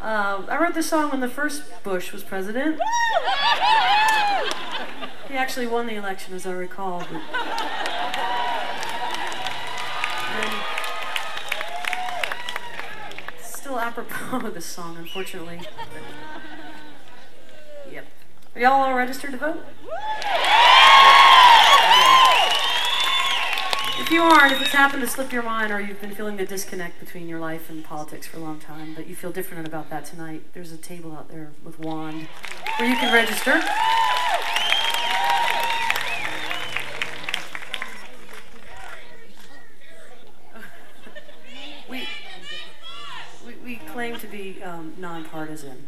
I wrote this song when the first Bush was president. He actually won the election, as I recall. And still apropos of this song, unfortunately. Yep. Are y'all all registered to vote? If you aren't, if it's happened to slip your mind or you've been feeling the disconnect between your life and politics for a long time, but you feel different about that tonight, there's a table out there with wand where you can register. We claim to be nonpartisan.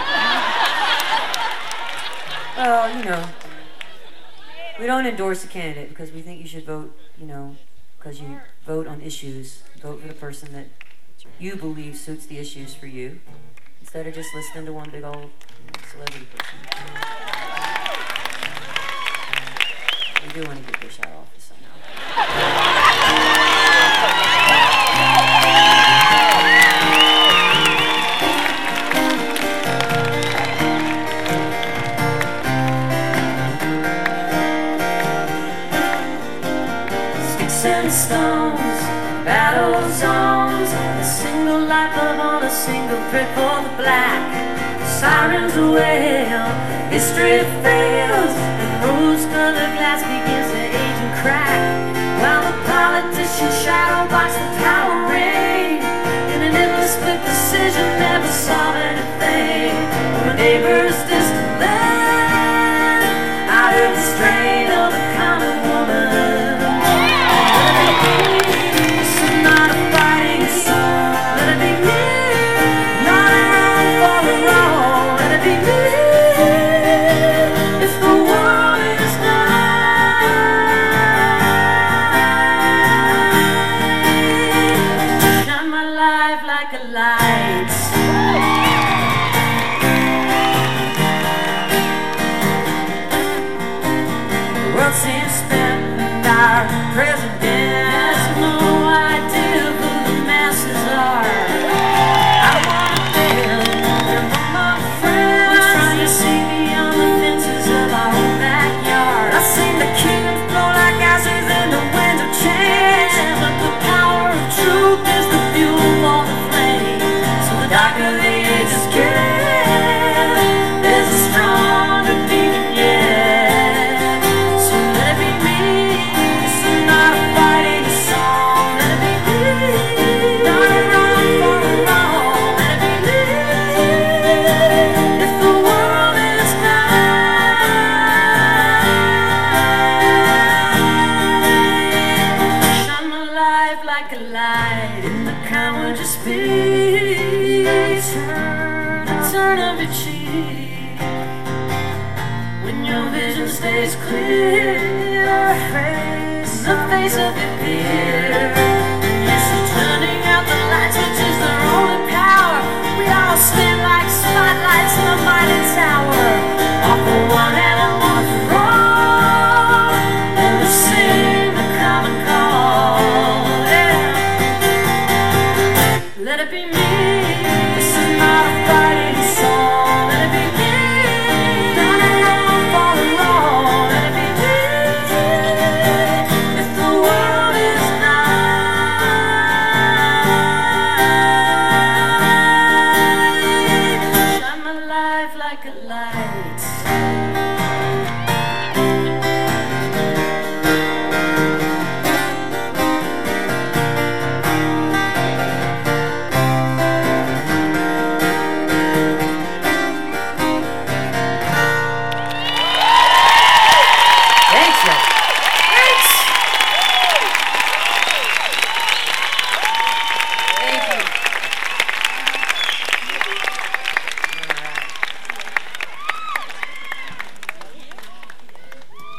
Well, you know, we don't endorse a candidate because we think you should vote, you know, because you vote on issues. Vote for the person that you believe suits the issues for you, instead of just listening to one big old celebrity person. We do want to get Bush out of office somehow. And stones, battle zones, a single light bulb on a single thread for the black. Sirens wail, history fails, and rose-colored glass begins to age and crack. While the politician's shadow blocks the power ring, in an endless split decision, never solve anything. From a neighbor's distant land, I heard the strain of a common woman. Stays clear, face the face of your peer.